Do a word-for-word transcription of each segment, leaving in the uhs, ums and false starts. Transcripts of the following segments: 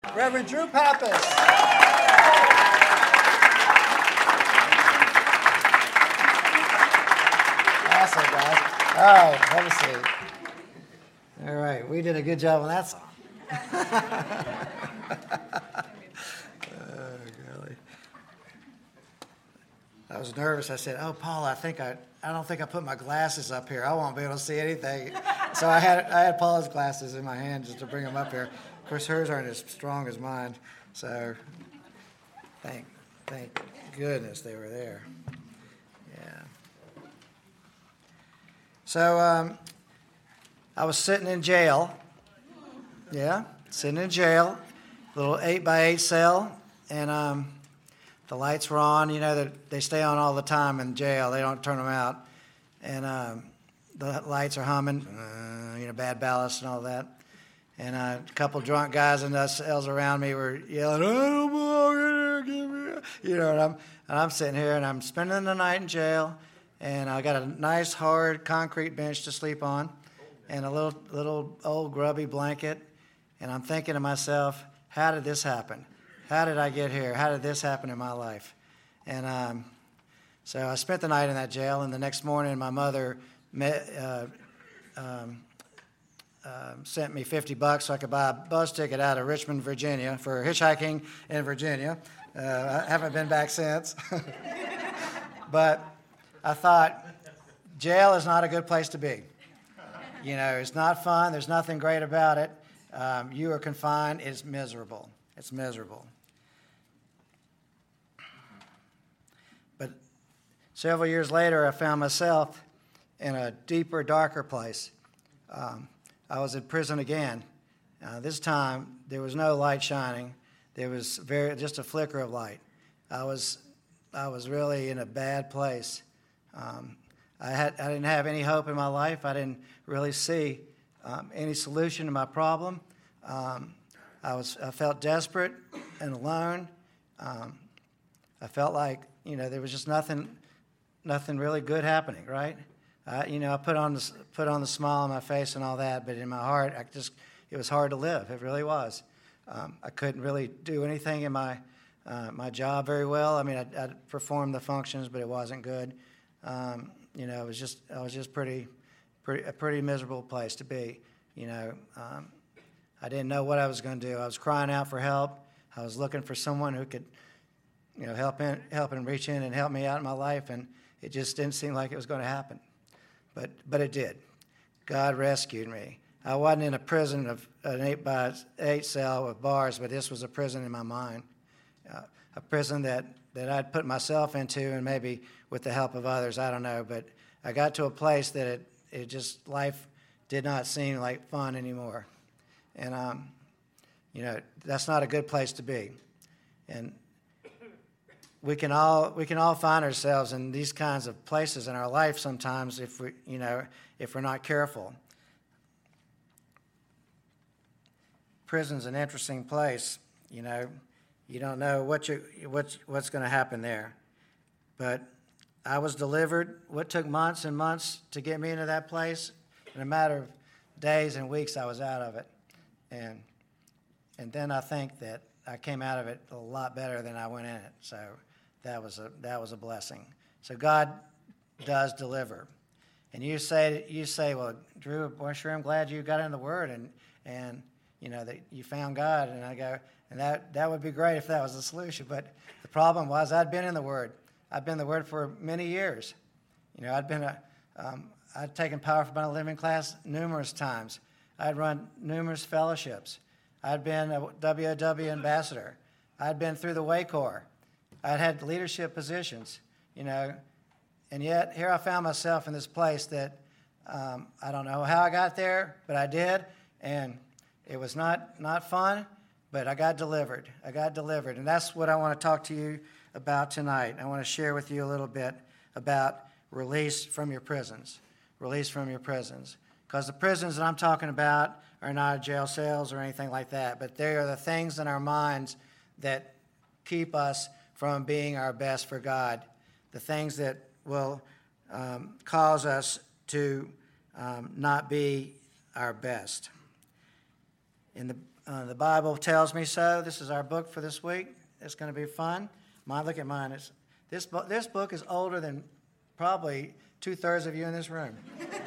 Reverend Drew Pappas. Awesome, guys. All right, have a seat. All right, we did a good job on that song. Oh, golly. I was nervous. I said, "Oh, Paul, I think I, I don't think I put my glasses up here. I won't be able to see anything." So I had I had Paula's glasses in my hand just to bring them up here. Of course, hers aren't as strong as mine. So thank thank goodness they were there. Yeah. So um, I was sitting in jail. Yeah, sitting in jail, little eight by eight cell, and um, the lights were on. You know that they stay on all the time in jail. They don't turn them out, and um, the lights are humming. Uh, you know, bad ballast and all that. And uh, a couple drunk guys in the cells around me were yelling, "I don't belong here, give me," you know. And I'm and I'm sitting here and I'm spending the night in jail, and I got a nice hard concrete bench to sleep on, and a little little old grubby blanket. And I'm thinking to myself, how did this happen? How did I get here? How did this happen in my life? And um, so I spent the night in that jail, and the next morning my mother met, uh, um, uh, sent me fifty bucks so I could buy a bus ticket out of Richmond, Virginia for hitchhiking in Virginia. Uh, I haven't been back since. But I thought, jail is not a good place to be. You know, it's not fun. There's nothing great about it. Um, you are confined. It's miserable. It's miserable. But several years later, I found myself in a deeper, darker place. Um, I was in prison again. Uh, this time, there was no light shining. There was very just a flicker of light. I was, I was really in a bad place. Um, I had, I didn't have any hope in my life. I didn't really see Um, any solution to my problem. Um, I was I felt desperate and alone. Um, I felt like you know there was just nothing, nothing really good happening. Right? Uh, you know I put on the put on the smile on my face and all that, but in my heart, I just it was hard to live. It really was. Um, I couldn't really do anything in my uh, my job very well. I mean, I, I performed the functions, but it wasn't good. Um, you know, it was just I was just pretty. Pretty, a pretty miserable place to be, you know. Um, I didn't know what I was going to do. I was crying out for help. I was looking for someone who could, you know, help in, help and reach in and help me out in my life, and it just didn't seem like it was going to happen. But but it did. God rescued me. I wasn't in a prison of an eight by eight cell with bars, but this was a prison in my mind, uh, a prison that, that I'd put myself into, and maybe with the help of others, I don't know. But I got to a place that it It just, life did not seem like fun anymore. And, um, you know, that's not a good place to be. And we can all we can all find ourselves in these kinds of places in our life sometimes if we, you know, if we're not careful. Prison's an interesting place, you know. You don't know what you what what's going to happen there. But I was delivered. What took months and months to get me into that place, in a matter of days and weeks, I was out of it. And and then I think that I came out of it a lot better than I went in it. So that was a that was a blessing. So God does deliver. And you say you say, well, Drew, boy, sure I'm glad you got in the Word and and you know that you found God. And I go, and that that would be great if that was the solution. But the problem was I'd been in the Word. I've been in the Word for many years. You know, I'd been a, um, I'd taken Power for Abundant Living class numerous times. I'd run numerous fellowships. I'd been a W O W ambassador. I'd been through the Way Corps. I'd had leadership positions, you know, and yet here I found myself in this place that um, I don't know how I got there, but I did, and it was not not fun, but I got delivered. I got delivered, and that's what I want to talk to you about tonight. I want to share with you a little bit about release from your prisons. Release from your prisons. Because the prisons that I'm talking about are not jail cells or anything like that, but they are the things in our minds that keep us from being our best for God. The things that will um, cause us to um, not be our best. In the uh, the Bible tells me so. This is our book for this week. It's going to be fun. Mine, look at mine. It's, this, book, this book is older than probably two-thirds of you in this room.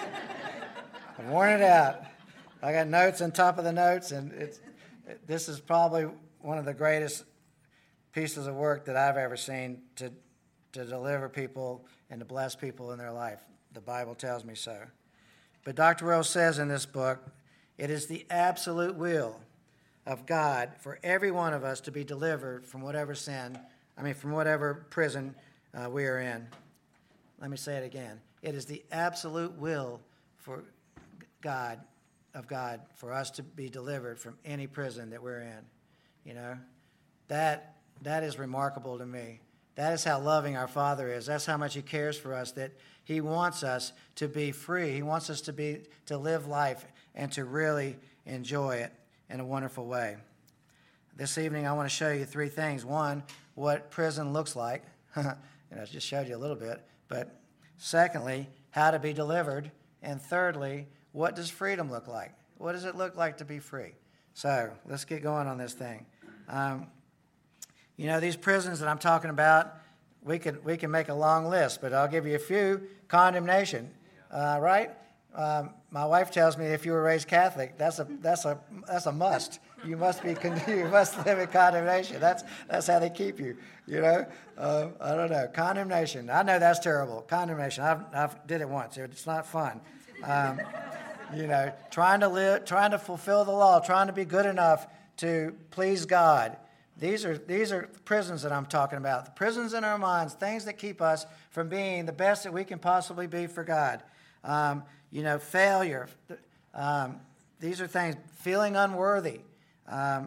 I've worn it out. I got notes on top of the notes, and it's, it, this is probably one of the greatest pieces of work that I've ever seen to, to deliver people and to bless people in their life. The Bible tells me so. But Doctor Wells says in this book, it is the absolute will of God for every one of us to be delivered from whatever sin, I mean, from whatever prison uh, we are in. Let me say it again. It is the absolute will for God, of God, for us to be delivered from any prison that we're in. You know, that that is remarkable to me. That is how loving our Father is. That's how much He cares for us, that He wants us to be free. He wants us to be to live life and to really enjoy it in a wonderful way. This evening, I want to show you three things. One, what prison looks like. And I just showed you a little bit. But secondly, how to be delivered. And thirdly, what does freedom look like? What does it look like to be free? So let's get going on this thing. Um, you know, these prisons that I'm talking about, we could we can make a long list, but I'll give you a few. Condemnation, uh, right? Um, my wife tells me if you were raised Catholic, that's a that's a that's a must. You must be you must live in condemnation. That's that's how they keep you. You know, uh, I don't know. Condemnation. I know that's terrible. Condemnation. I've I've did it once. It's not fun. Um, you know, trying to live, trying to fulfill the law, trying to be good enough to please God. These are these are prisons that I'm talking about. The prisons in our minds, things that keep us from being the best that we can possibly be for God. Um, you know, failure. Um, these are things. Feeling unworthy. Um,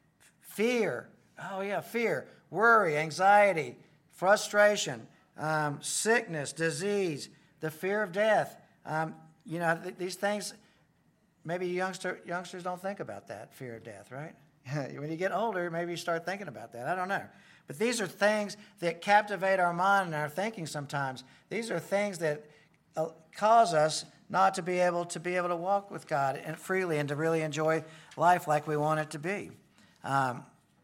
fear. Oh yeah, fear. Worry, anxiety, frustration, um, sickness, disease, the fear of death. Um, you know, th- these things. Maybe youngster youngsters don't think about that fear of death, right? When you get older, maybe you start thinking about that. I don't know. But these are things that captivate our mind and our thinking sometimes. These are things that uh, cause us not to be able to be able to walk with God and freely and to really enjoy life like we want it to be. Um,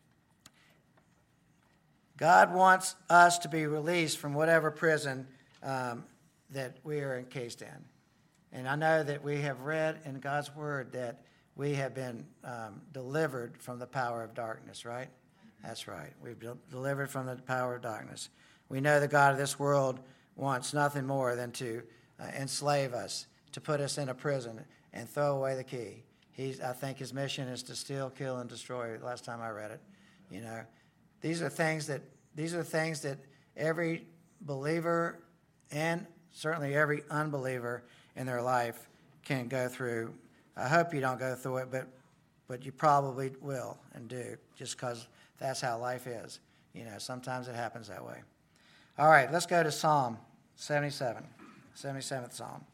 God wants us to be released from whatever prison um, that we are encased in. And I know that we have read in God's Word that we have been um, delivered from the power of darkness, right? That's right. We've been delivered from the power of darkness. We know the God of this world wants nothing more than to uh, enslave us, to put us in a prison and throw away the key. He's, I think his mission is to steal, kill, and destroy. Last time I read it, you know, these are things that these are things that every believer and certainly every unbeliever in their life can go through. I hope you don't go through it, but but you probably will and do, just because that's how life is. You know, sometimes it happens that way. All right, let's go to Psalm seventy-seven, seventy-seventh Psalm.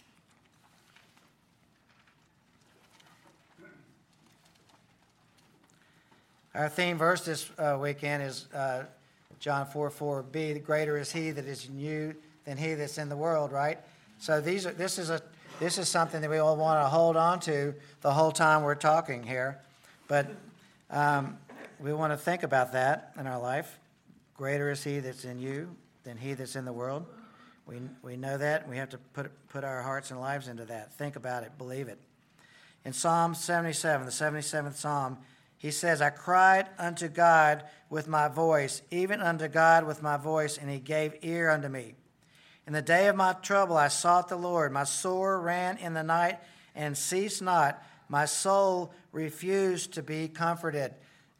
Our theme verse this uh, weekend is uh, John four four b. Greater is He that is in you than he that's in the world, right? So these are. This is a. This is something that we all want to hold on to the whole time we're talking here. But um, we want to think about that in our life. Greater is He that's in you than he that's in the world. We we know that. We have to put put our hearts and lives into that. Think about it. Believe it. In Psalm seventy-seven, the seventy-seventh Psalm, he says, I cried unto God with my voice, even unto God with my voice, and He gave ear unto me. In the day of my trouble I sought the Lord. My soul ran in the night and ceased not. My soul refused to be comforted.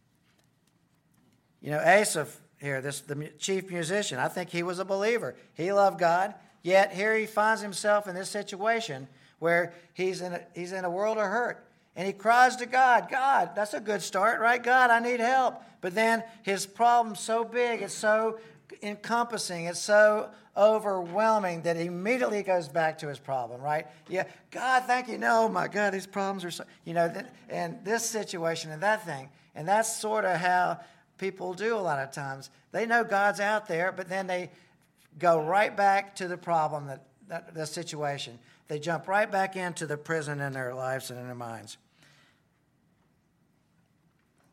You know, Asaph here, this the chief musician, I think he was a believer. He loved God, yet here he finds himself in this situation where he's in a, he's in a world of hurt. And he cries to God, God, that's a good start, right? God, I need help. But then his problem's so big, it's so encompassing, it's so overwhelming that he immediately goes back to his problem, right? Yeah, God, thank you. No, my God, these problems are so, you know, and this situation and that thing. And that's sort of how people do a lot of times. They know God's out there, but then they go right back to the problem, that, that the situation. They jump right back into the prison in their lives and in their minds.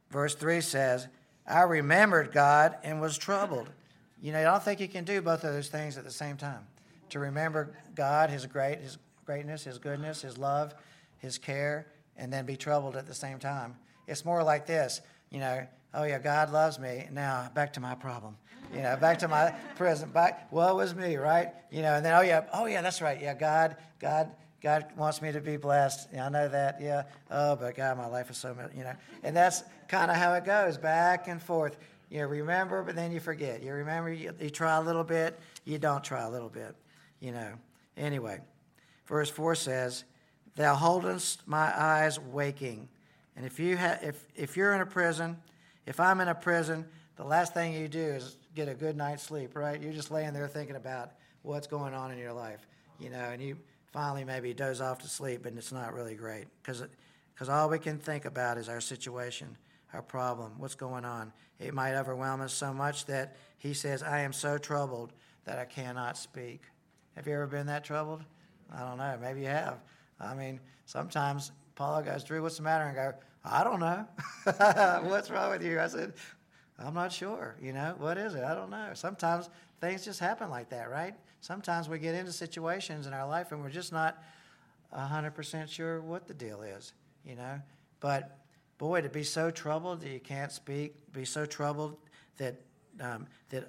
verse three says, I remembered God and was troubled. You know, I don't think you can do both of those things at the same time. To remember God, his great, his greatness, his goodness, his love, his care, and then be troubled at the same time. It's more like this, you know, oh yeah, God loves me. Now back to my problem. You know, back to my prison. Back, woe was me, right? You know, and then, oh yeah, oh yeah, that's right. Yeah, God, God, God wants me to be blessed. Yeah, I know that. Yeah. Oh, but God, my life is so, you know. And that's kind of how it goes, back and forth. You remember, but then you forget. You remember, you, you try a little bit, you don't try a little bit. You know. Anyway, verse four says, Thou holdest my eyes waking. And if you ha- if if you're in a prison, if I'm in a prison, the last thing you do is get a good night's sleep, right? You're just laying there thinking about what's going on in your life, you know, and you finally maybe doze off to sleep, and it's not really great because because all we can think about is our situation, our problem, what's going on. It might overwhelm us so much that he says, I am so troubled that I cannot speak. Have you ever been that troubled? I don't know. Maybe you have. I mean, sometimes Paula goes, Drew, what's the matter? And I go, I don't know. What's wrong with you? I said, I'm not sure. You know, what is it? I don't know. Sometimes things just happen like that, right? Sometimes we get into situations in our life and we're just not one hundred percent sure what the deal is, you know. But, boy, to be so troubled that you can't speak, be so troubled that um, that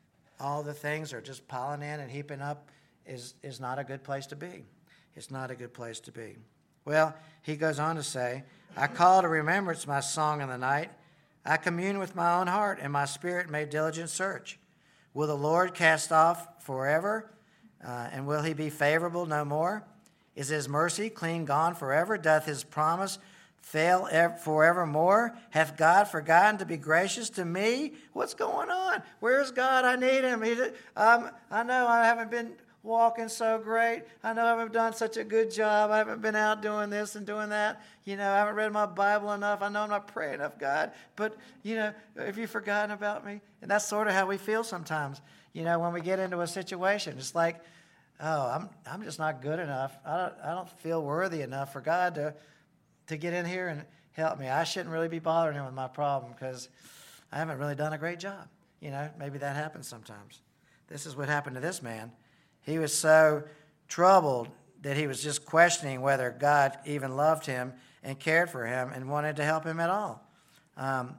all the things are just piling in and heaping up is, is not a good place to be. It's not a good place to be. Well, he goes on to say, I call to remembrance my song in the night. I commune with my own heart, and my spirit made diligent search. Will the Lord cast off forever, uh, and will he be favorable no more? Is his mercy clean gone forever? Doth his promise fail ev- forevermore? Hath God forgotten to be gracious to me? What's going on? Where's God? I need him. He, um, I know I haven't been walking so great. I know I haven't done such a good job. I haven't been out doing this and doing that. You know, I haven't read my Bible enough. I know I'm not praying enough, God. But, you know, have you forgotten about me? And that's sort of how we feel sometimes, you know, when we get into a situation. It's like, oh, I'm I'm just not good enough. I don't I don't feel worthy enough for God to to get in here and help me. I shouldn't really be bothering him with my problem because I haven't really done a great job. You know, maybe that happens sometimes. This is what happened to this man. He was so troubled that he was just questioning whether God even loved him and cared for him and wanted to help him at all. Um,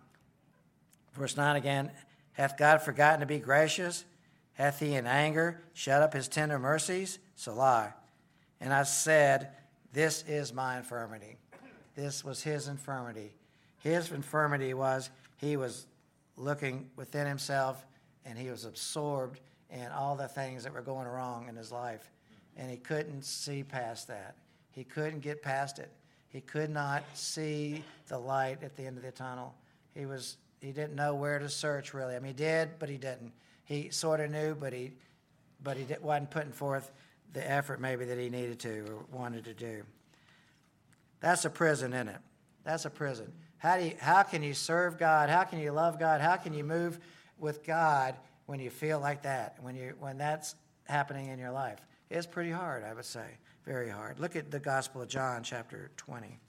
verse nine again, hath God forgotten to be gracious? Hath he in anger shut up his tender mercies? Selah. And I said, this is my infirmity. This was his infirmity. His infirmity was he was looking within himself and he was absorbed and all the things that were going wrong in his life. And he couldn't see past that. He couldn't get past it. He could not see the light at the end of the tunnel. He was he didn't know where to search, really. I mean, he did, but he didn't. He sort of knew, but he but he wasn't putting forth the effort maybe that he needed to or wanted to do. That's a prison, isn't it? That's a prison. How do you, how can you serve God? How can you love God? How can you move with God when you feel like that, when you when that's happening in your life? It's pretty hard, I would say, very hard. Look at the Gospel of John, chapter twenty.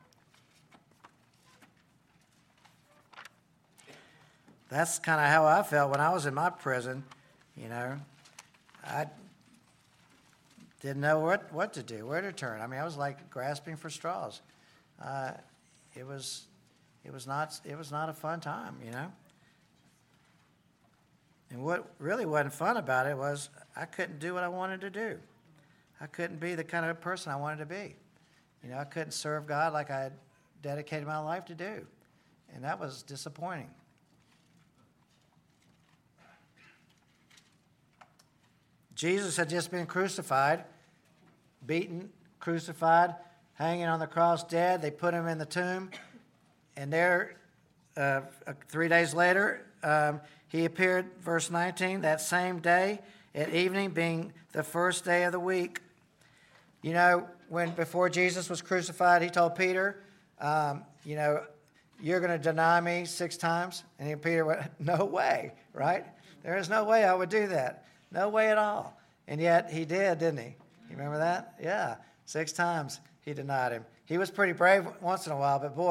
That's kind of how I felt when I was in my prison, you know. I didn't know what, what to do, where to turn. I mean, I was like grasping for straws. Uh, it was it was not it was not a fun time, you know. And what really wasn't fun about it was I couldn't do what I wanted to do. I couldn't be the kind of person I wanted to be. You know, I couldn't serve God like I had dedicated my life to do. And that was disappointing. Jesus had just been crucified, beaten, crucified, hanging on the cross, dead. They put him in the tomb. And there, uh, three days later, um, he appeared, verse nineteen, that same day at evening, being the first day of the week. You know, when before Jesus was crucified, he told Peter, um, you know, you're going to deny me six times. And he, Peter went, no way, right? There is no way I would do that. No way at all. And yet he did, didn't he? You remember that? Yeah. Six times he denied him. He was pretty brave once in a while, but boy,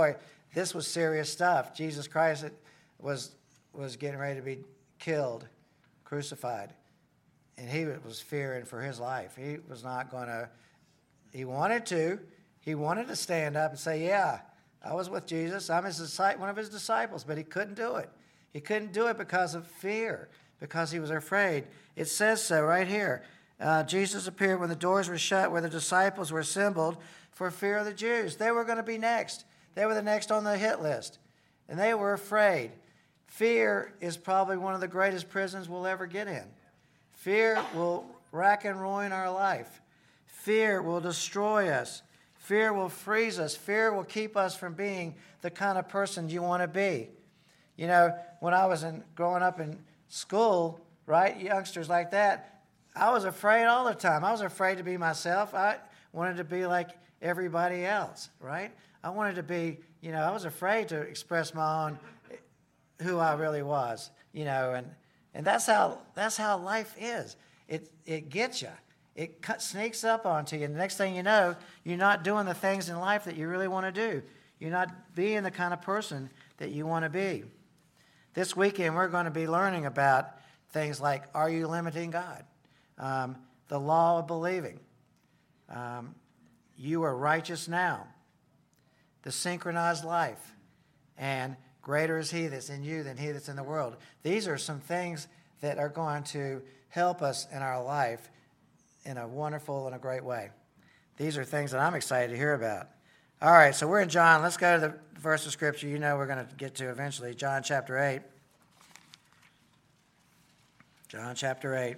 this was serious stuff. Jesus Christ was was getting ready to be killed, crucified, and he was fearing for his life. He was not going to, he wanted to, he wanted to stand up and say, yeah, I was with Jesus. I'm his disciple, one of his disciples, but he couldn't do it. He couldn't do it because of fear, because he was afraid. It says so right here. Uh, Jesus appeared when the doors were shut, where the disciples were assembled for fear of the Jews. They were going to be next. They were the next on the hit list, and they were afraid. Fear is probably one of the greatest prisons we'll ever get in. Fear will rack and ruin our life. Fear will destroy us. Fear will freeze us. Fear will keep us from being the kind of person you want to be. You know, when I was in, growing up in school, right, youngsters like that, I was afraid all the time. I was afraid to be myself. I wanted to be like everybody else, right? I wanted to be, you know, I was afraid to express my own, who I really was, you know, and, and that's how that's how life is. It it gets you. It cut, sneaks up onto you. And the next thing you know, you're not doing the things in life that you really want to do. You're not being the kind of person that you want to be. This weekend, we're going to be learning about things like, are you limiting God? Um, the law of believing. Um, you are righteous now. The synchronized life. And greater is he that's in you than he that's in the world. These are some things that are going to help us in our life in a wonderful and a great way. These are things that I'm excited to hear about. All right, so we're in John. Let's go to the verse of Scripture you know we're going to get to eventually. John chapter eight. John chapter eight.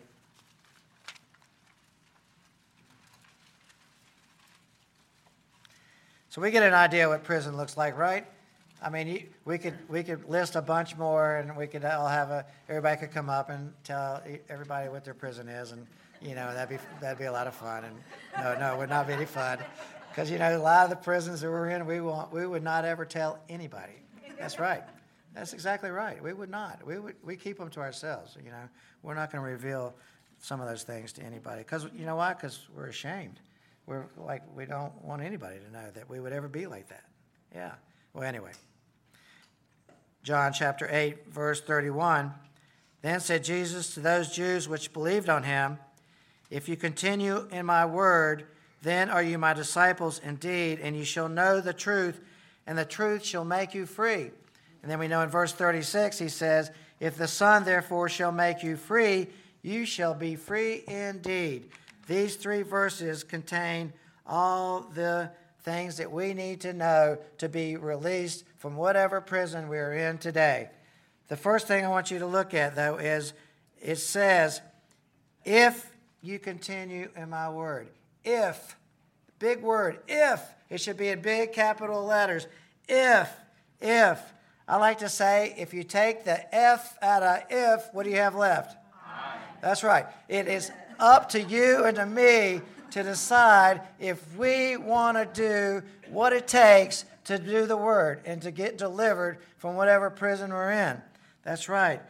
So we get an idea what prison looks like, right? I mean, we could we could list a bunch more, and we could all have a everybody could come up and tell everybody what their prison is, and you know that'd be that'd be a lot of fun. And no, no, it would not be any fun, because you know a lot of the prisons that we're in, we want we would not ever tell anybody. That's right. That's exactly right. We would not. We would we keep them to ourselves. You know, we're not going to reveal some of those things to anybody, because you know why? Because we're ashamed. We're like we don't want anybody to know that we would ever be like that. Yeah. Well, anyway. John chapter eight, verse thirty-one. Then said Jesus to those Jews which believed on him, if you continue in my word, then are you my disciples indeed, and you shall know the truth, and the truth shall make you free. And then we know in verse thirty-six, he says, if the Son therefore shall make you free, you shall be free indeed. These three verses contain all the things that we need to know to be released from whatever prison we're in today. The first thing I want you to look at, though, is it says, if you continue in my word. If. Big word. If. It should be in big capital letters. If. If. I like to say, if you take the F out of if, what do you have left? I. That's right. It is up to you and to me to decide if we want to do what it takes to do the word and to get delivered from whatever prison we're in. That's right.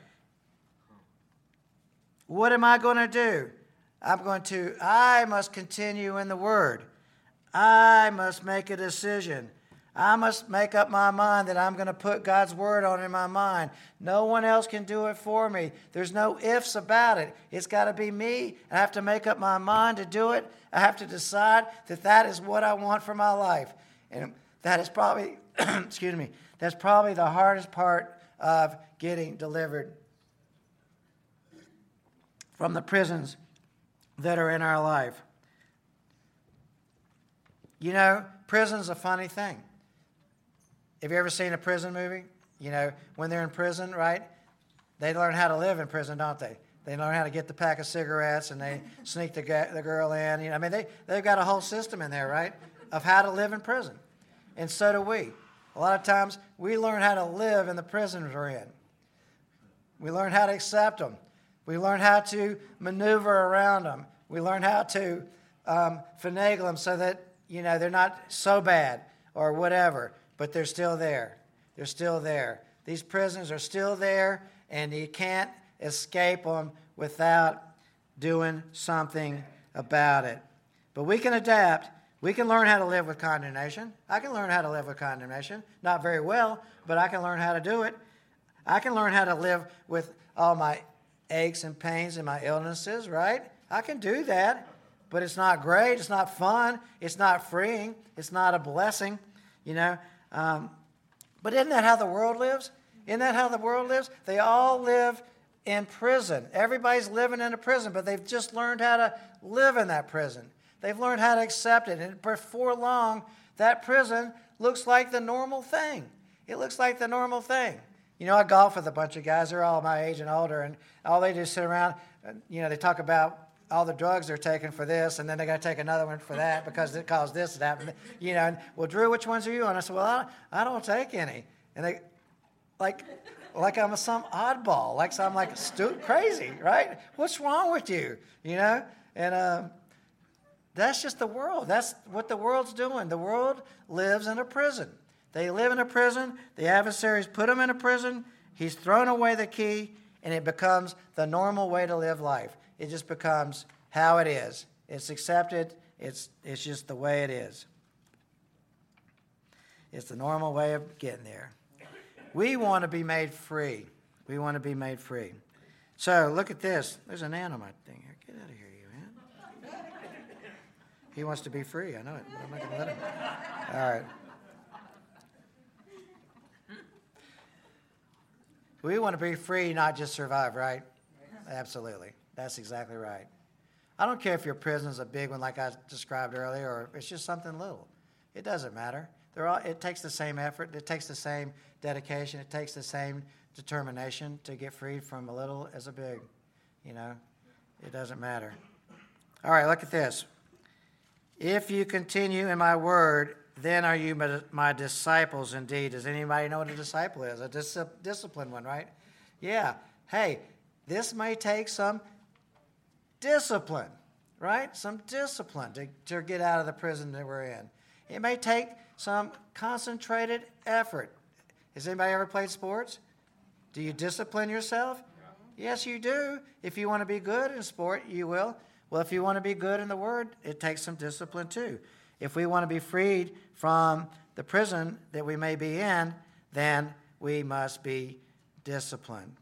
What am I going to do? I'm going to, I must continue in the word. I must make a decision. I must make up my mind that I'm going to put God's word on in my mind. No one else can do it for me. There's no ifs about it. It's got to be me. I have to make up my mind to do it. I have to decide that that is what I want for my life. And that is probably, excuse me, that's probably the hardest part of getting delivered from the prisons that are in our life. You know, prison's a funny thing. Have you ever seen a prison movie? You know, when they're in prison, right? They learn how to live in prison, don't they? They learn how to get the pack of cigarettes, and they sneak the, the girl in. You know, I mean, they, they've got a whole system in there, right, of how to live in prison. And so do we. A lot of times, we learn how to live in the prisons we're in. We learn how to accept them. We learn how to maneuver around them. We learn how to um, finagle them so that, you know, they're not so bad or whatever. But they're still there. They're still there. These prisons are still there, and you can't escape them without doing something about it. But we can adapt. We can learn how to live with condemnation. I can learn how to live with condemnation. Not very well, but I can learn how to do it. I can learn how to live with all my aches and pains and my illnesses, right? I can do that, but it's not great. It's not fun. It's not freeing. It's not a blessing, you know. Um, but isn't that how the world lives? Isn't that how the world lives? They all live in prison. Everybody's living in a prison, but they've just learned how to live in that prison. They've learned how to accept it. And before long, that prison looks like the normal thing. It looks like the normal thing. You know, I golf with a bunch of guys. They're all my age and older, and all they do is sit around. You know, they talk about all the drugs they're taking for this, and then they got to take another one for that because it caused this and that. You know, and, well, Drew, which ones are you on? I said, well, I, I don't take any. And they, like, like I'm a, some oddball, like so I'm like stu- crazy, right? What's wrong with you? You know, and uh, that's just the world. That's what the world's doing. The world lives in a prison. They live in a prison. The adversaries put them in a prison. He's thrown away the key, and it becomes the normal way to live life. It just becomes how it is. It's accepted. It's, it's just the way it is. It's the normal way of getting there. We want to be made free. We want to be made free. So look at this. There's an ant on my thing here. Get out of here, you ant. He wants to be free. I know it, but I'm not going to let him. All right. We want to be free, not just survive, right? Absolutely. That's exactly right. I don't care if your prison is a big one like I described earlier, or it's just something little. It doesn't matter. They're all, it takes the same effort. It takes the same dedication. It takes the same determination to get freed from a little as a big. You know, it doesn't matter. All right, look at this. If you continue in my word, then are you my, my disciples indeed. Does anybody know what a disciple is? A dis- disciplined one, right? Yeah. Hey, this may take some discipline, right? Some discipline to, to get out of the prison that we're in. It may take some concentrated effort. Has anybody ever played sports? Do you discipline yourself? Yes, you do. If you want to be good in sport, you will. Well, if you want to be good in the Word, it takes some discipline too. If we want to be freed from the prison that we may be in, then we must be disciplined.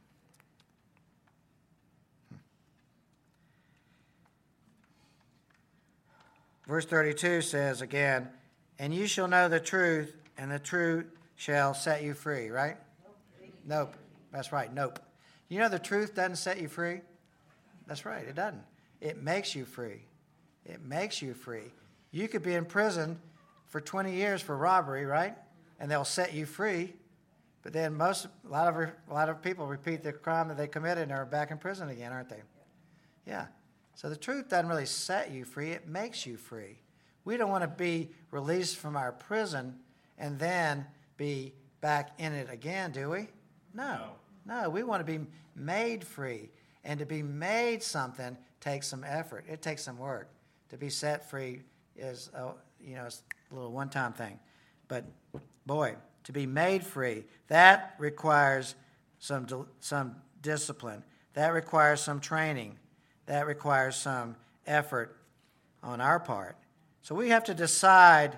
Verse thirty-two says again, and you shall know the truth, and the truth shall set you free, right? Nope. Nope. That's right, nope. You know the truth doesn't set you free? That's right, it doesn't. It makes you free. It makes you free. You could be in prison for twenty years for robbery, right? And they'll set you free. But then most, a lot of a lot of people repeat the crime that they committed and are back in prison again, aren't they? Yeah. So the truth doesn't really set you free. It makes you free. We don't want to be released from our prison and then be back in it again, do we? No. No, we want to be made free. And to be made something takes some effort. It takes some work. To be set free is, a, you know, it's a little one-time thing. But, boy, to be made free, that requires some some discipline. That requires some training. That requires some effort on our part. So we have to decide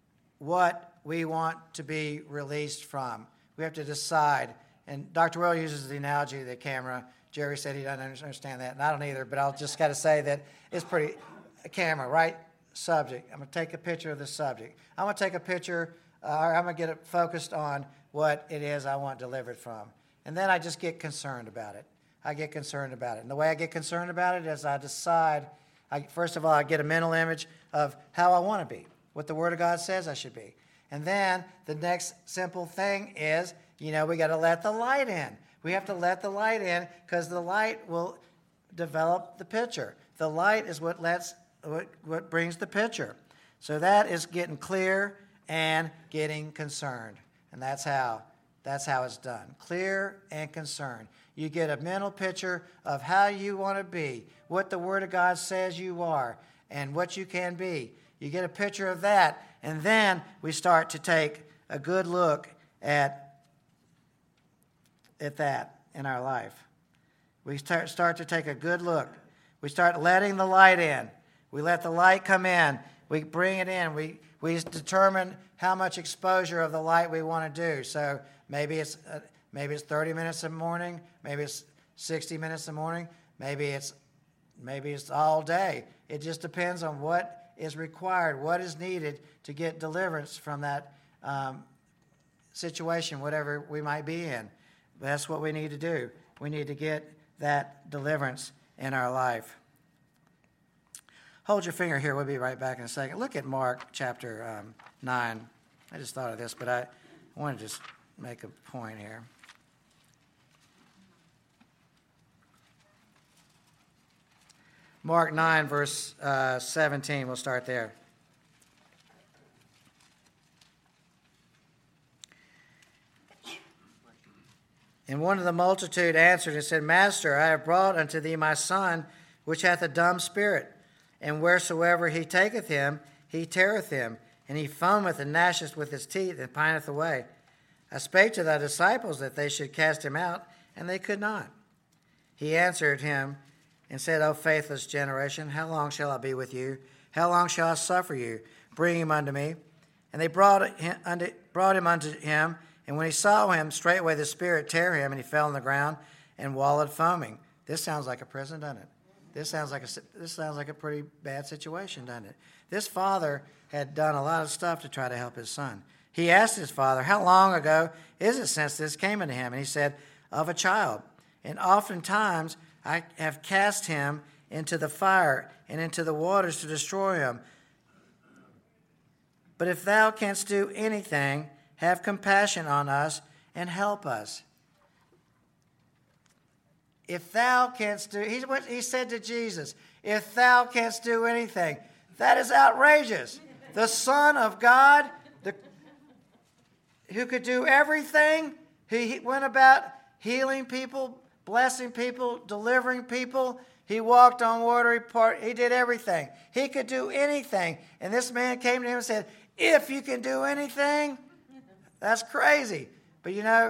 what we want to be released from. We have to decide. And Doctor Will uses the analogy of the camera. Jerry said he doesn't understand that, and I don't either, but I'll just got to say that it's pretty, a camera, right? Subject. I'm going to take a picture of the subject. I'm going to take a picture, uh, or I'm going to get it focused on what it is I want delivered from. And then I just get concerned about it. I get concerned about it. And the way I get concerned about it is I decide, I, first of all, I get a mental image of how I want to be, what the Word of God says I should be. And then the next simple thing is, you know, we got to let the light in. We have to let the light in because the light will develop the picture. The light is what lets what, what brings the picture. So that is getting clear and getting concerned. And that's how that's how it's done. Clear and concerned. You get a mental picture of how you want to be, what the Word of God says you are, and what you can be. You get a picture of that, and then we start to take a good look at at that in our life. We start, start to take a good look. We start letting the light in. We let the light come in. We bring it in. We, we determine how much exposure of the light we want to do. So maybe it's, uh, maybe it's thirty minutes in the morning. Maybe it's sixty minutes in the morning. Maybe it's, maybe it's all day. It just depends on what is required, what is needed to get deliverance from that um, situation, whatever we might be in. That's what we need to do. We need to get that deliverance in our life. Hold your finger here. We'll be right back in a second. Look at Mark chapter um, nine. I just thought of this, but I want to just make a point here. Mark nine, verse uh, seventeen. We'll start there. And one of the multitude answered and said, Master, I have brought unto thee my son, which hath a dumb spirit. And wheresoever he taketh him, he teareth him. And he foameth and gnasheth with his teeth, and pineth away. I spake to thy disciples that they should cast him out, and they could not. He answered him and said, O faithless generation, how long shall I be with you? How long shall I suffer you? Bring him unto me. And they brought him unto, brought him unto him. And when he saw him, straightway the spirit tear him, and he fell on the ground and wallowed foaming. This sounds like a prison, doesn't it? This sounds like a this sounds like a pretty bad situation, doesn't it? This father had done a lot of stuff to try to help his son. He asked his father, how long ago is it since this came into him? And he said, of a child. And oftentimes I have cast him into the fire and into the waters to destroy him. But if thou canst do anything, have compassion on us and help us. If thou canst do, he, he said to Jesus, if thou canst do anything, that is outrageous. The Son of God, the, who could do everything, he, he went about healing people, blessing people, delivering people. He walked on water, he, part, he did everything. He could do anything. And this man came to him and said, if you can do anything, that's crazy. But you know,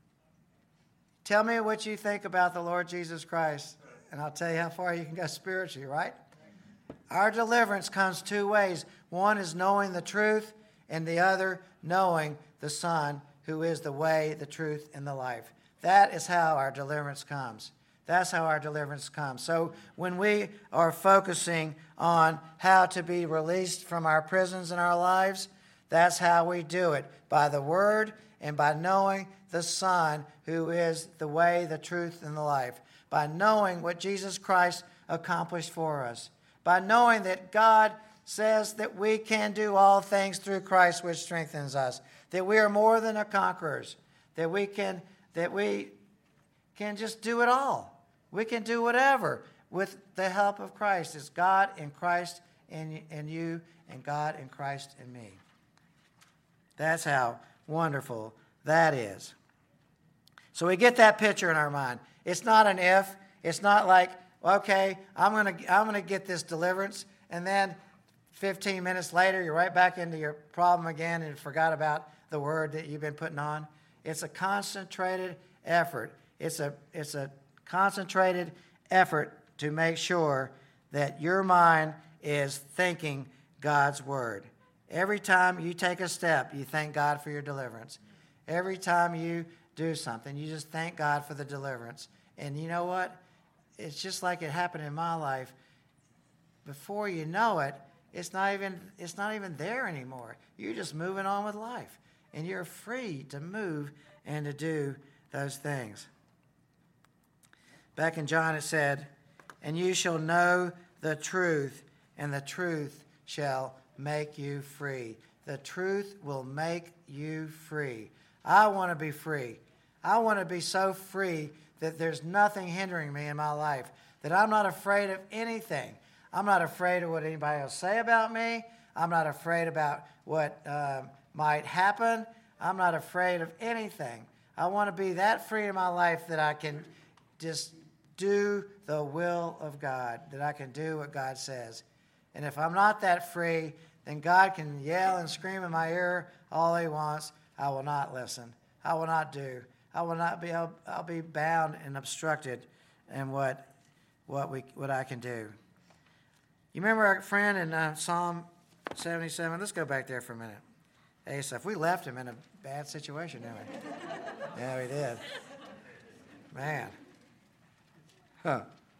tell me what you think about the Lord Jesus Christ, and I'll tell you how far you can go spiritually, right? Our deliverance comes two ways. One is knowing the truth, and the other, knowing the Son, who is the way, the truth, and the life. That is how our deliverance comes. That's how our deliverance comes. So when we are focusing on how to be released from our prisons in our lives, that's how we do it, by the Word and by knowing the Son, who is the way, the truth, and the life. By knowing what Jesus Christ accomplished for us. By knowing that God says that we can do all things through Christ, which strengthens us. That we are more than a conquerors. That we can, that we can just do it all. We can do whatever with the help of Christ. It's God in Christ in, in you, and God in Christ in me. That's how wonderful that is. So we get that picture in our mind. It's not an if. It's not like, okay, I'm going to I'm going to get this deliverance, and then fifteen minutes later, you're right back into your problem again and forgot about the word that you've been putting on. It's a concentrated effort. It's a it's a concentrated effort to make sure that your mind is thinking God's word. Every time you take a step, you thank God for your deliverance. Every time you do something, you just thank God for the deliverance. And you know what? It's just like it happened in my life. Before you know it, it's not even it's not even there anymore. You're just moving on with life. And you're free to move and to do those things. Back in John it said, and you shall know the truth, and the truth shall make you free. The truth will make you free. I want to be free. I want to be so free that there's nothing hindering me in my life, that I'm not afraid of anything. I'm not afraid of what anybody will say about me. I'm not afraid about what uh, might happen. I'm not afraid of anything. I want to be that free in my life that I can just do the will of God, that I can do what God says. And if I'm not that free, then God can yell and scream in my ear all he wants. I will not listen. I will not do. I will not be. I'll, I'll be bound and obstructed in what what we what I can do. You remember our friend in uh, Psalm seventy-seven. Let's go back there for a minute. Asaph. We left him in a bad situation, didn't we? Yeah, we did. Man. Huh.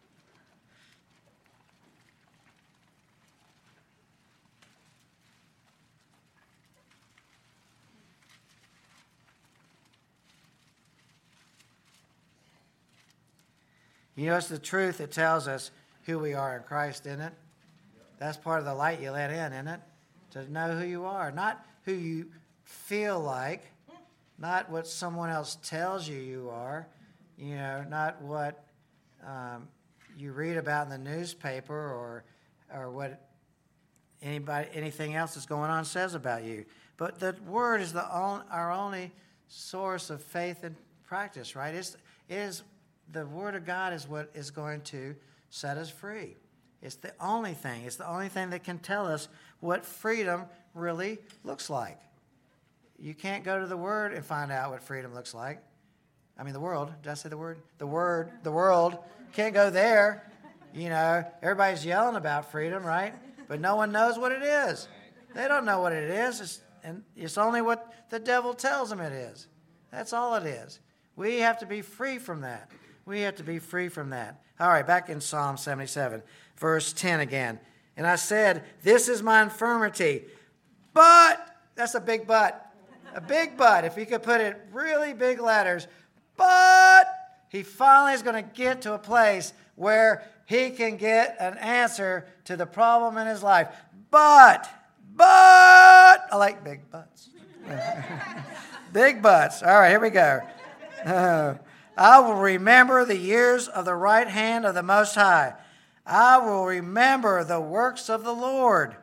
You know, it's the truth that tells us who we are in Christ, isn't it? That's part of the light you let in, isn't it? To know who you are. Not who you feel like, not what someone else tells you you are, you know, not what um, you read about in the newspaper or or what anybody anything else that's going on says about you. But the Word is the on, our only source of faith and practice, right? It's, it is the Word of God is what is going to set us free. It's the only thing. It's the only thing that can tell us what freedom really looks like. You can't go to the Word and find out what freedom looks like. I mean, the world. Did I say the word? The Word, the world. Can't go there. You know, everybody's yelling about freedom, right? But no one knows what it is. They don't know what it is. It's, and it's only what the devil tells them it is. That's all it is. We have to be free from that. We have to be free from that. All right, back in Psalm seventy-seven, verse ten again. And I said, this is my infirmity, but, that's a big but, a big but. If you could put it really big letters, but he finally is going to get to a place where he can get an answer to the problem in his life. But, but, I like big buts. Big buts. All right, here we go. Uh, I will remember the years of the right hand of the Most High. I will remember the works of the Lord.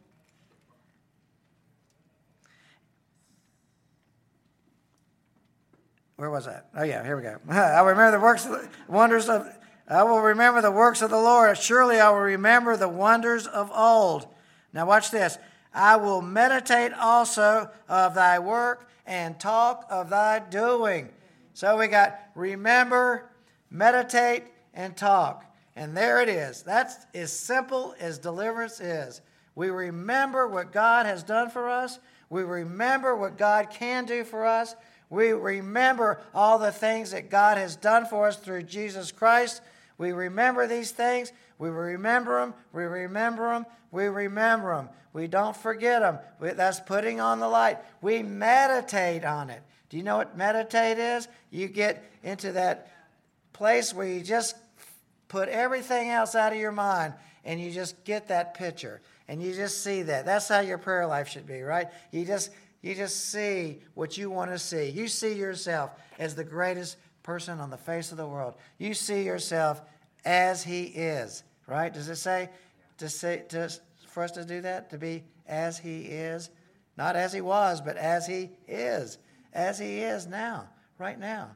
Where was that? Oh, yeah, here we go. I will remember the works of the wonders of, I will remember the works of the Lord. Surely I will remember the wonders of old. Now watch this. I will meditate also of thy work and talk of thy doing. So we got remember, meditate, and talk. And there it is. That's as simple as deliverance is. We remember what God has done for us. We remember what God can do for us. We remember all the things that God has done for us through Jesus Christ. We remember these things. We remember them. We remember them. We remember them. We don't forget them. We, that's putting on the light. We meditate on it. Do you know what meditate is? You get into that place where you just put everything else out of your mind and you just get that picture and you just see that. That's how your prayer life should be, right? You just you just see what you want to see. You see yourself as the greatest person on the face of the world. You see yourself as he is, right? Does it say to say to for us to do that, to be as he is, not as he was, but as he is, as he is now, right now.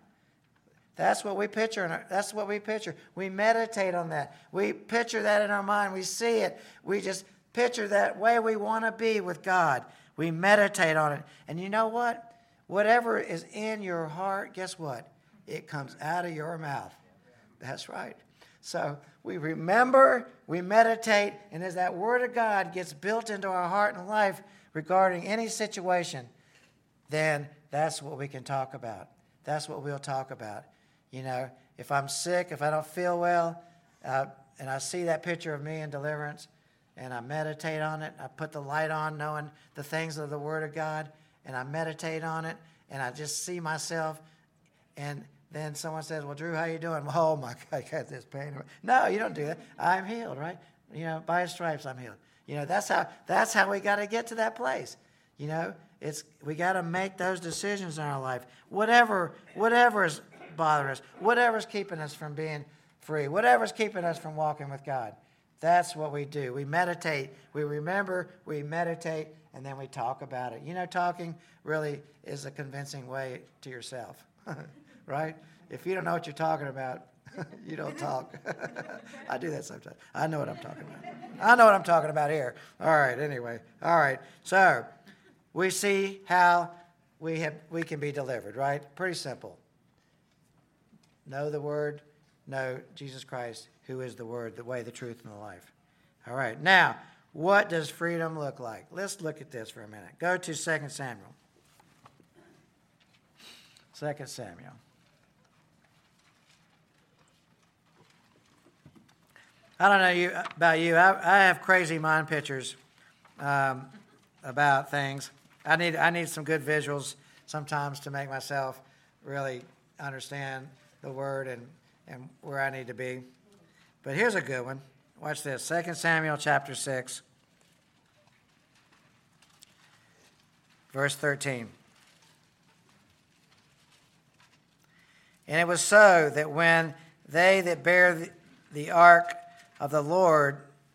That's what we picture. In our, that's what we picture. We meditate on that. We picture that in our mind. We see it. We just picture that way we want to be with God. We meditate on it. And you know what? Whatever is in your heart, guess what? It comes out of your mouth. That's right. So we remember, we meditate, and as that Word of God gets built into our heart and life regarding any situation, then that's what we can talk about. That's what we'll talk about. You know, if I'm sick, if I don't feel well, uh, and I see that picture of me in deliverance, and I meditate on it, I put the light on knowing the things of the Word of God, and I meditate on it, and I just see myself, and then someone says, well, Drew, how you doing? Well, oh, my God, I got this pain. No, you don't do that. I'm healed, right? You know, by his stripes, I'm healed. You know, that's how that's how we got to get to that place. You know, it's we got to make those decisions in our life. Whatever, whatever is bothering us, whatever's keeping us from being free, whatever's keeping us from walking with God, that's what we do. We meditate, we remember, we meditate, and then we talk about it. You know, talking really is a convincing way to yourself. Right? If you don't know what you're talking about, you don't talk. I do that sometimes. I know what I'm talking about. I know what I'm talking about here. All right, anyway. All right. So, we see how we have we can be delivered, right? Pretty simple. Know the Word, know Jesus Christ, who is the Word, the way, the truth, and the life. All right. Now, What does freedom look like? Let's look at this for a minute. Go to Second Samuel. Second Samuel. I don't know you, about you. I, I have crazy mind pictures um, about things. I need I need some good visuals sometimes to make myself really understand the word and, and where I need to be. But here's a good one. Watch this. Second Samuel chapter six, verse thirteen. And it was so that when they that bear the, the ark of the Lord,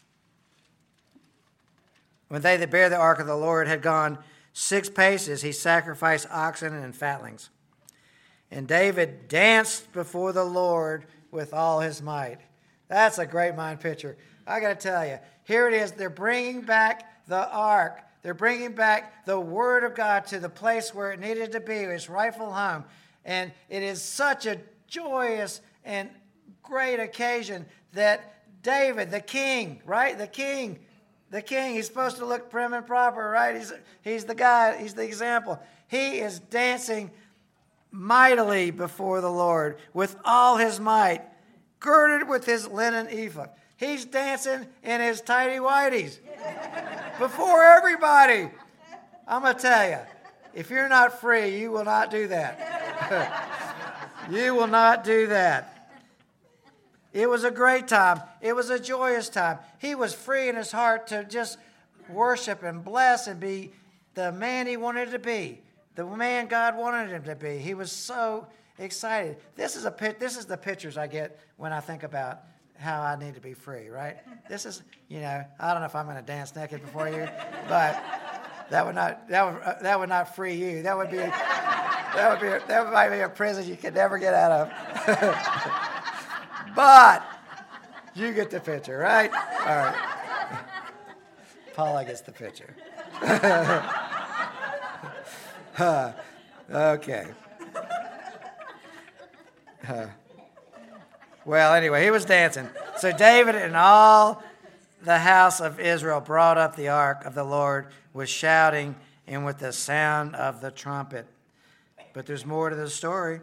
when they that bear the ark of the Lord had gone six paces, he sacrificed oxen and fatlings. And David danced before the Lord with all his might. That's a great mind picture. I got to tell you, here it is. They're bringing back the ark. They're bringing back the word of God to the place where it needed to be, its rightful home. And it is such a joyous and great occasion that David, the king, right? The king, the king, he's supposed to look prim and proper, right? He's, he's the guy, he's the example. He is dancing mightily before the Lord with all his might, girded with his linen ephod. He's dancing in his tighty-whities before everybody. I'm going to tell you, if you're not free, you will not do that. You will not do that. It was a great time. It was a joyous time. He was free in his heart to just worship and bless and be the man he wanted to be, the man God wanted him to be. He was so excited. This is a this is the pictures I get when I think about how I need to be free, right? This is, you know, I don't know if I'm going to dance naked before you, but that would not that would uh, that would not free you. That would be that would be that might be a prison you could never get out of. But you get the picture, right? All right. Paula gets the picture. uh, okay. Uh, well, anyway, he was dancing. So David and all the house of Israel brought up the ark of the Lord with shouting and with the sound of the trumpet. But there's more to the story.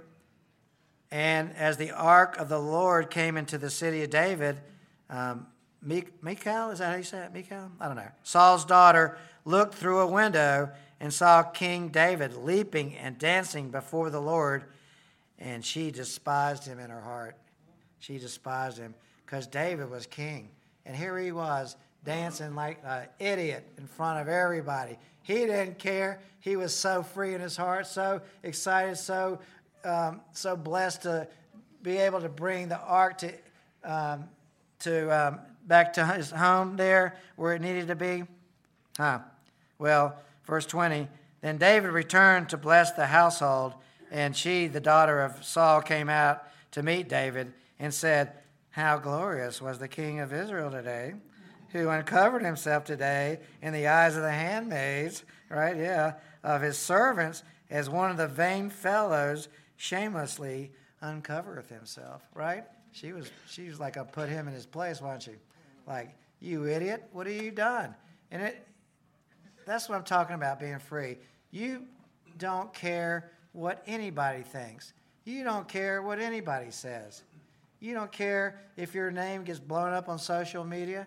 And as the ark of the Lord came into the city of David, um, Michal, is that how you say it? Michal? I don't know. Saul's daughter looked through a window and saw King David leaping and dancing before the Lord, and she despised him in her heart. She despised him because David was king. And here he was dancing like an idiot in front of everybody. He didn't care. He was so free in his heart, so excited, so um, so blessed to be able to bring the ark to um, to um, back to his home there where it needed to be. Huh. Well, verse twenty, then David returned to bless the household, and she, the daughter of Saul, came out to meet David and said, how glorious was the king of Israel today, who uncovered himself today in the eyes of the handmaids, right, yeah, of his servants, as one of the vain fellows shamelessly uncovereth himself, right? She was she was like, I put him in his place, wasn't she? Like, you idiot, what have you done? And it that's what I'm talking about, being free. You don't care what anybody thinks. You don't care what anybody says. You don't care if your name gets blown up on social media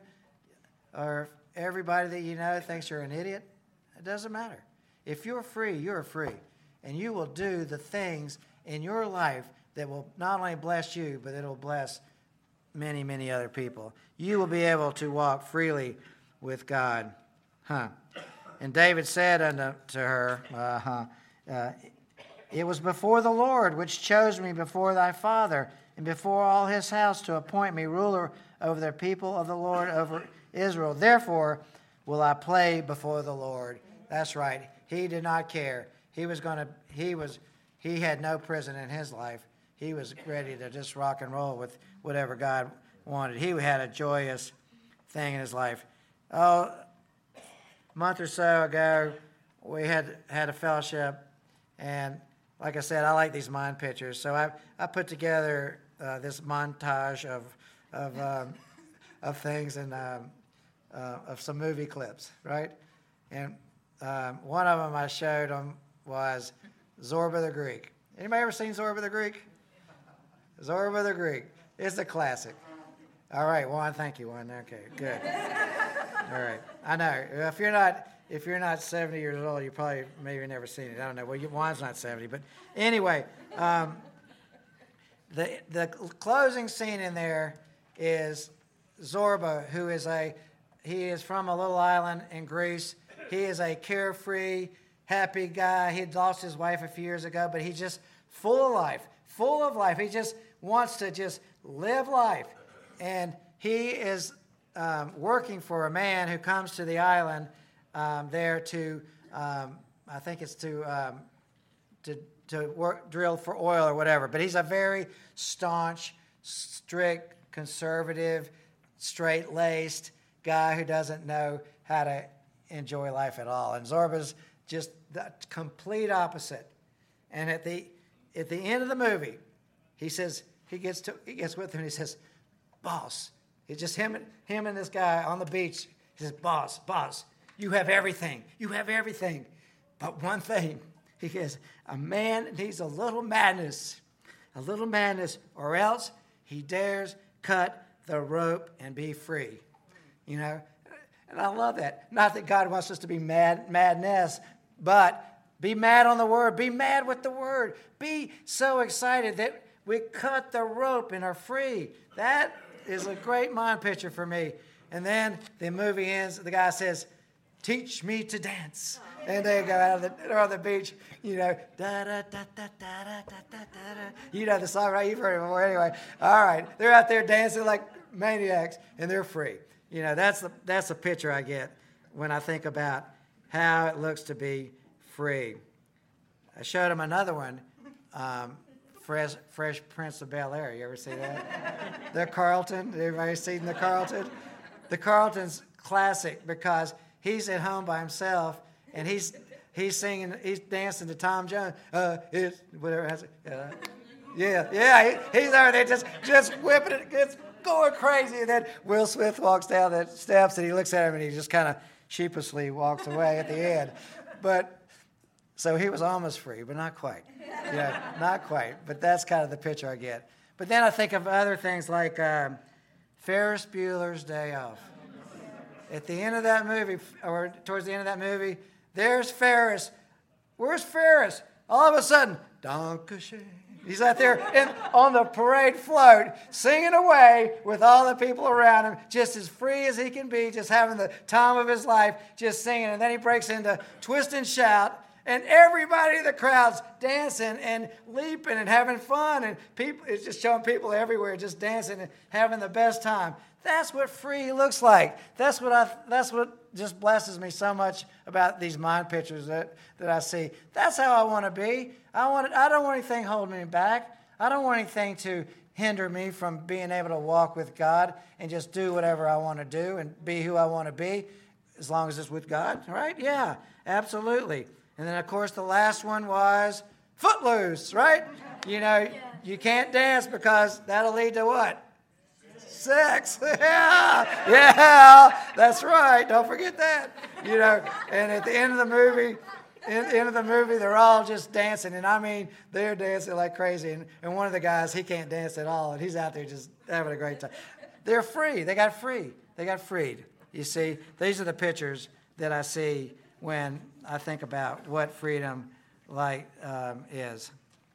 or if everybody that you know thinks you're an idiot. It doesn't matter. If you're free, you're free. And you will do the things in your life that will not only bless you, but it will bless many, many other people. You will be able to walk freely with God. Huh. And David said unto to her, uh-huh, uh, it was before the Lord which chose me before thy father and before all his house to appoint me ruler over the people of the Lord, over Israel. Therefore will I play before the Lord. That's right. He did not care. He was going to, he was, he had no prison in his life. He was ready to just rock and roll with whatever God wanted. He had a joyous thing in his life. Oh, a month or so ago, we had had a fellowship, and like I said, I like these mind pictures. So I I put together uh, this montage of of um, of things, and um, uh, of some movie clips, right? And um, one of them I showed them was Zorba the Greek. Anybody ever seen Zorba the Greek? Zorba the Greek. It's a classic. All right, Juan, thank you, Juan. Okay, good. All right, I know. If you're not if you're not seventy years old, you probably maybe never seen it. I don't know. Well, you, Juan's not seventy, but anyway, um, the the closing scene in there is Zorba, who is a he is from a little island in Greece. He is a carefree, happy guy. He had lost his wife a few years ago, but he's just full of life, full of life. He just wants to just live life. And he is um, working for a man who comes to the island um, there to, um, I think it's to um, to to work, drill for oil or whatever. But he's a very staunch, strict, conservative, straight-laced guy who doesn't know how to enjoy life at all. And Zorba's just the complete opposite. And at the at the end of the movie, he says he gets to he gets with him and he says, "Boss," it's just him and him and this guy on the beach. He says, "Boss, boss, you have everything. You have everything, but one thing." He says, "A man needs a little madness, a little madness, or else he dares cut the rope and be free." You know. And I love that. Not that God wants us to be mad, madness, but be mad on the Word. Be mad with the Word. Be so excited that we cut the rope and are free. That is a great mind picture for me. And then the movie ends. The guy says, "Teach me to dance." And they go out of the, they're on the beach, you know, da da da da da da da da da. You know the song, right? You've heard it before. Anyway, all right. They're out there dancing like maniacs, and they're free. You know, that's the that's the picture I get when I think about how it looks to be free. I showed him another one, um, Fresh, Fresh Prince of Bel-Air. You ever see that? The Carlton. Everybody seen the Carlton? The Carlton's classic because he's at home by himself and he's he's singing, he's dancing to Tom Jones. Uh, it's whatever. Has it, uh, yeah, yeah. He, he's over there just just whipping it. It's going crazy, and then Will Smith walks down the steps, and he looks at him, and he just kind of sheepishly walks away at the end. But so he was almost free, but not quite. Yeah, not quite. But that's kind of the picture I get. But then I think of other things like um, Ferris Bueller's Day Off. At the end of that movie, or towards the end of that movie, there's Ferris. Where's Ferris? All of a sudden, Dankeschön. He's out there in, on the parade float, singing away with all the people around him, just as free as he can be, just having the time of his life, just singing. And then he breaks into Twist and Shout, and everybody in the crowd's dancing and leaping and having fun, and people, it's just showing people everywhere just dancing and having the best time. That's what free looks like. That's what I. That's what just blesses me so much about these mind pictures that, that I see. That's how I want to be. I want. I don't want anything holding me back. I don't want anything to hinder me from being able to walk with God and just do whatever I want to do and be who I want to be, as long as it's with God, right? Yeah, absolutely. And then, of course, the last one was Footloose, right? You know, you can't dance because that'll lead to what? Sex. Yeah, yeah, that's right. Don't forget that. You know, and at the end of the movie, at the end of the movie, they're all just dancing, and I mean, they're dancing like crazy. And, and one of the guys, he can't dance at all, and he's out there just having a great time. They're free. They got free. They got freed. You see, these are the pictures that I see when I think about what freedom like um, is.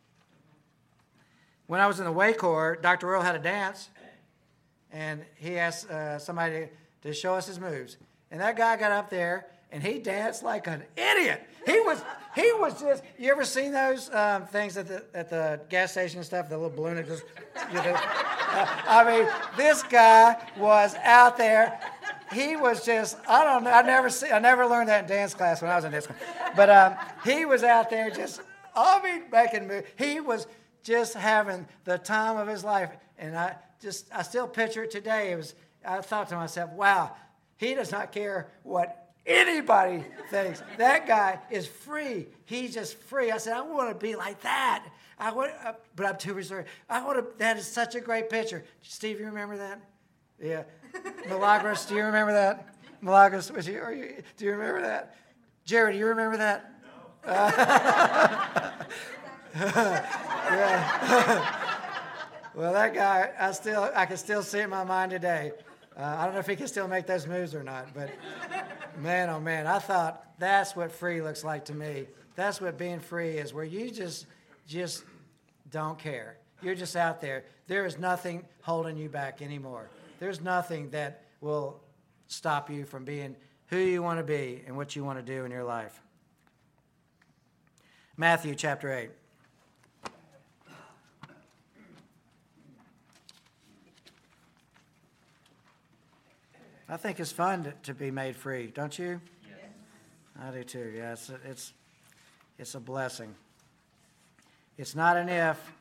When I was in the Way Corps, Doctor Earl had a dance. And he asked uh, somebody to, to show us his moves. And that guy got up there, and he danced like an idiot. He was he was just, you ever seen those um, things at the at the gas station and stuff, the little balloon that just, you know, uh, I mean, this guy was out there. He was just, I don't know, I never see, I never learned that in dance class when I was in dance class. But um, he was out there just, I mean, making moves. He was just having the time of his life. And I just, I still picture it today. It was, I thought to myself, wow, he does not care what anybody thinks. That guy is free. He's just free. I said, I want to be like that. I want, uh, but I'm too reserved. I want to. That is such a great picture. Steve, you remember that? Yeah. Milagros, do you remember that? Malagos, was you, are you, do you remember that? Jerry, do you remember that? No. Uh, yeah. Well, that guy, I still, I can still see it in my mind today. Uh, I don't know if he can still make those moves or not, but man, oh man, I thought that's what free looks like to me. That's what being free is, where you just, just don't care. You're just out there. There is nothing holding you back anymore. There's nothing that will stop you from being who you want to be and what you want to do in your life. Matthew chapter eight. I think it's fun to, to be made free, don't you? Yes. I do too. Yeah, it's, it's, it's a blessing. It's not an if,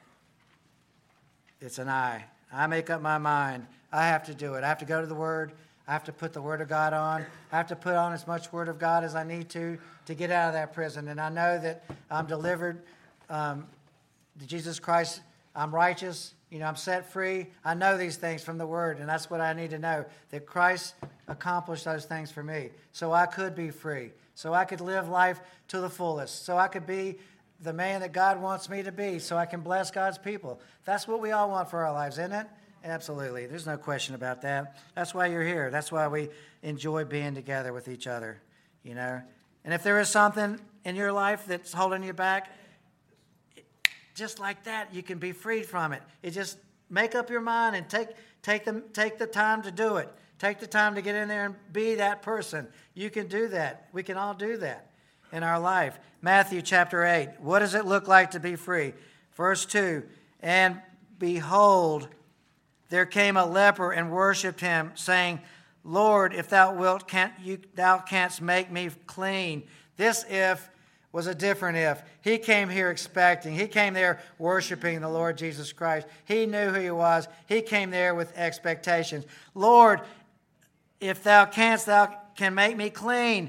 it's an I. I make up my mind. I have to do it. I have to go to the Word. I have to put the Word of God on. I have to put on as much Word of God as I need to to get out of that prison. And I know that I'm delivered um, to Jesus Christ. I'm righteous. You know, I'm set free. I know these things from the Word, and that's what I need to know, that Christ accomplished those things for me, so I could be free, so I could live life to the fullest, so I could be the man that God wants me to be, so I can bless God's people. That's what we all want for our lives, isn't it? Absolutely. There's no question about that. That's why you're here. That's why we enjoy being together with each other, you know. And if there is something in your life that's holding you back, just like that, you can be freed from it. It just make up your mind and take take the take the time to do it. Take the time to get in there and be that person. You can do that. We can all do that in our life. Matthew chapter eight. What does it look like to be free? Verse two. And behold, there came a leper and worshipped him, saying, Lord, if thou wilt, can't you, thou canst make me clean. This if was a different if. He came here expecting. He came there worshiping the Lord Jesus Christ. He knew who he was. He came there with expectations. Lord, if thou canst, thou can make me clean.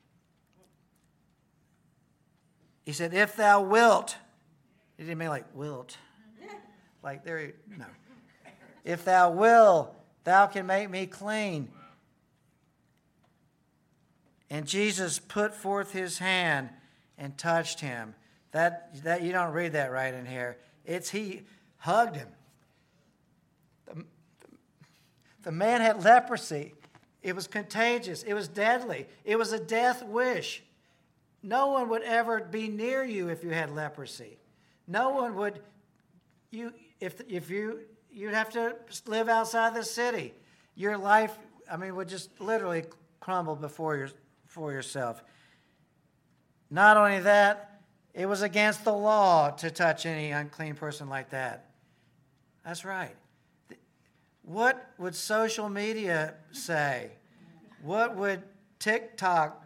He said, if thou wilt. He didn't mean like wilt. Like there, no. If thou will, thou can make me clean. And Jesus put forth his hand and touched him. That that you don't read that right in here. It's he hugged him. The, the man had leprosy. It was contagious. It was deadly. It was a death wish. No one would ever be near you if you had leprosy. No one would. You if if you you'd have to live outside the city. Your life, I mean, would just literally crumble before your for yourself. Not only that, it was against the law to touch any unclean person like that. That's right. What would social media say? What would TikTok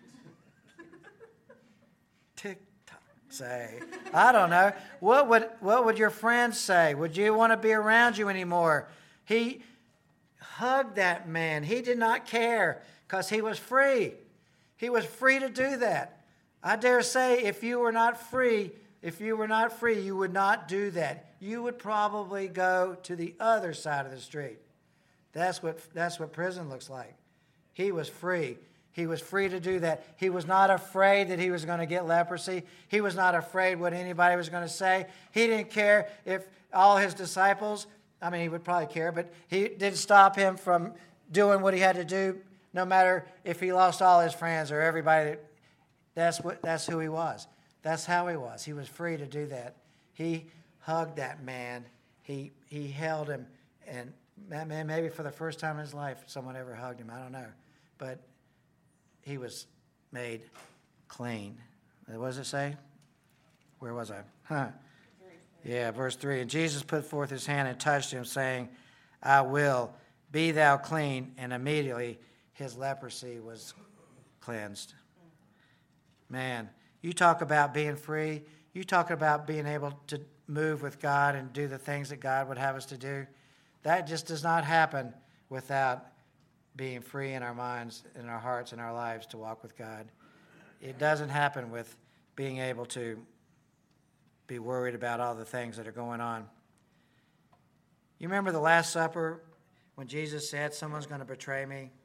TikTok say? I don't know. What would what would your friends say? Would you want to be around you anymore? He hugged that man. He did not care because he was free. He was free to do that. I dare say if you were not free, if you were not free, you would not do that. You would probably go to the other side of the street. That's what that's what prison looks like. He was free. He was free to do that. He was not afraid that he was going to get leprosy. He was not afraid what anybody was going to say. He didn't care if all his disciples, I mean, he would probably care, but he didn't stop him from doing what he had to do, no matter if he lost all his friends or everybody. That's what. That's who he was. That's how he was. He was free to do that. He hugged that man. He he held him, and that man, maybe for the first time in his life, someone ever hugged him. I don't know, but he was made clean. What does it say? Where was I? Huh? Yeah, verse three. And Jesus put forth his hand and touched him, saying, I will, be thou clean. And immediately his leprosy was cleansed. Man, you talk about being free. You talk about being able to move with God and do the things that God would have us to do. That just does not happen without being free in our minds, in our hearts, in our lives to walk with God. It doesn't happen with being able to be worried about all the things that are going on. You remember the Last Supper when Jesus said, someone's going to betray me?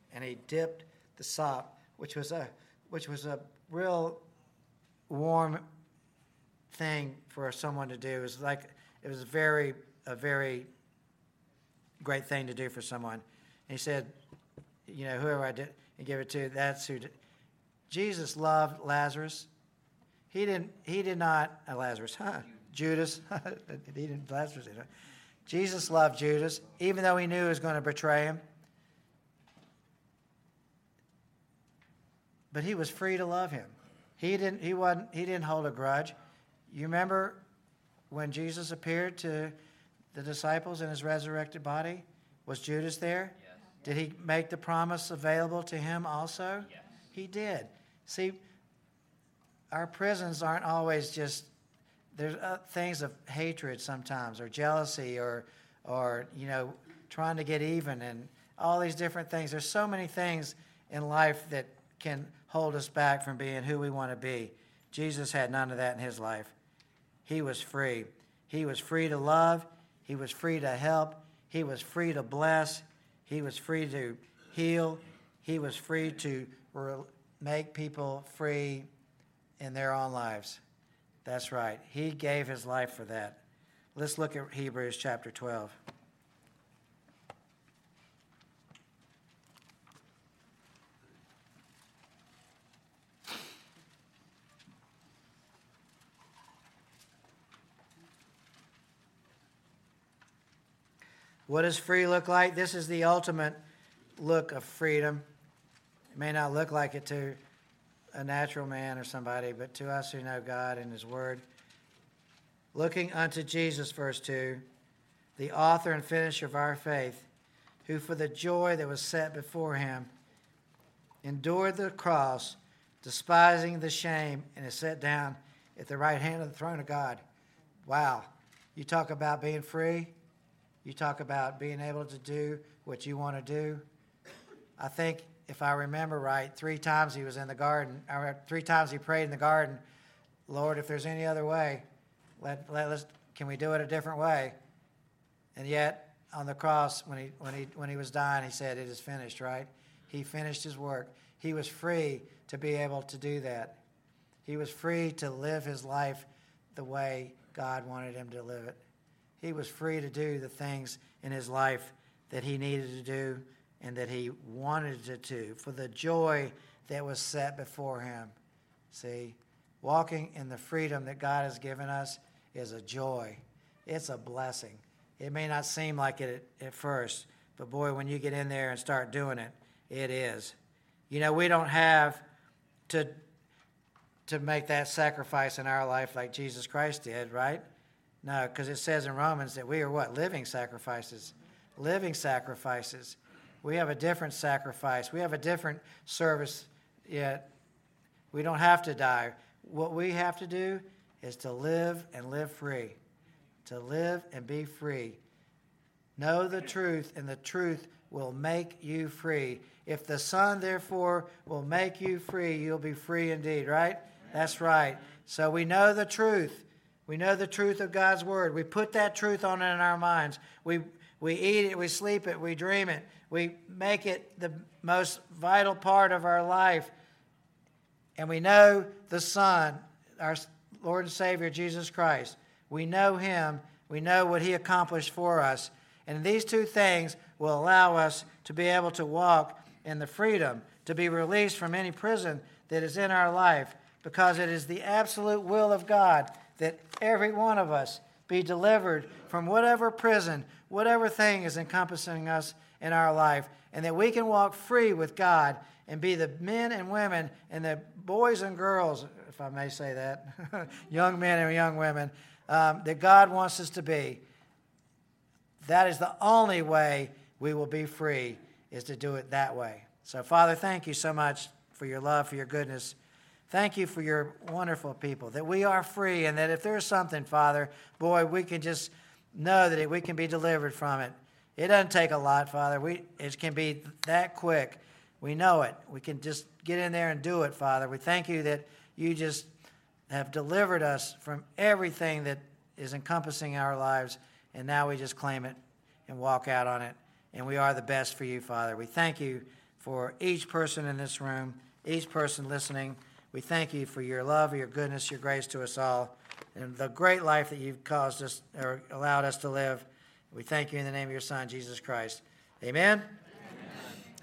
and he dipped the sop, which was a which was a real warm thing for someone to do. It was like it was very a very great thing to do for someone. And he said, you know, whoever I did and give it to, that's who did. Jesus loved Lazarus. He didn't. He did not. Uh, Lazarus, huh? Judas. he didn't. Lazarus. Did not. Jesus loved Judas, even though he knew he was going to betray him. But he was free to love him. He didn't. He wasn't. He didn't hold a grudge. You remember when Jesus appeared to the disciples in his resurrected body? Was Judas there? Yes. Did he make the promise available to him also? Yes. He did. See, our prisons aren't always just, there's uh, things of hatred sometimes, or jealousy, or, or, you know, trying to get even, and all these different things. There's so many things in life that can hold us back from being who we want to be. Jesus had none of that in his life. He was free. He was free to love. He was free to help. He was free to bless. He was free to heal. He was free to re- make people free in their own lives. That's right. He gave his life for that. Let's look at Hebrews chapter twelve. What does free look like? This is the ultimate look of freedom. It may not look like it to a natural man or somebody, but to us who know God and his word. Looking unto Jesus, verse two, the author and finisher of our faith, who for the joy that was set before him endured the cross, despising the shame, and is set down at the right hand of the throne of God. Wow. You talk about being free. You talk about being able to do what you want to do. I think, if I remember right, three times he was in the garden, or three times he prayed in the garden, Lord, if there's any other way, let, let us, can we do it a different way? And yet, on the cross, when he, when he, when he was dying, he said, it is finished, right? He finished his work. He was free to be able to do that. He was free to live his life the way God wanted him to live it. He was free to do the things in his life that he needed to do and that he wanted to do for the joy that was set before him. See, walking in the freedom that God has given us is a joy. It's a blessing. It may not seem like it at, at first, but boy, when you get in there and start doing it, it is. You know, we don't have to, to make that sacrifice in our life like Jesus Christ did, right? No, because it says in Romans that we are what? Living sacrifices. Living sacrifices. We have a different sacrifice. We have a different service, yet we don't have to die. What we have to do is to live and live free. To live and be free. Know the truth, and the truth will make you free. If the Son, therefore, will make you free, you'll be free indeed, right? That's right. So we know the truth. We know the truth of God's word. We put that truth on in our minds. We we eat it, we sleep it, we dream it. We make it the most vital part of our life. And we know the Son, our Lord and Savior, Jesus Christ. We know him. We know what he accomplished for us. And these two things will allow us to be able to walk in the freedom, to be released from any prison that is in our life, because it is the absolute will of God that every one of us be delivered from whatever prison, whatever thing is encompassing us in our life, and that we can walk free with God and be the men and women and the boys and girls, if I may say that, young men and young women, um, that God wants us to be. That is the only way we will be free, is to do it that way. So, Father, thank you so much for your love, for your goodness. Thank you for your wonderful people, that we are free, and that if there's something, Father, boy, we can just know that we can be delivered from it. It doesn't take a lot, Father. We It can be that quick. We know it. We can just get in there and do it, Father. We thank you that you just have delivered us from everything that is encompassing our lives, and now we just claim it and walk out on it, and we are the best for you, Father. We thank you for each person in this room, each person listening. We thank you for your love, your goodness, your grace to us all, and the great life that you've caused us or allowed us to live. We thank you in the name of your Son, Jesus Christ. Amen.